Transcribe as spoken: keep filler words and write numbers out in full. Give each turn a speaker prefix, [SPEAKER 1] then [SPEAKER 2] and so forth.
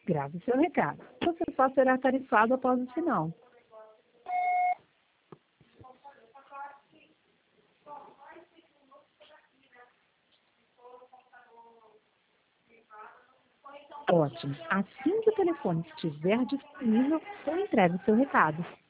[SPEAKER 1] Grave seu recado. Você só será tarifado após o sinal. Ótimo. Assim que o telefone estiver disponível, eu entrego o seu recado.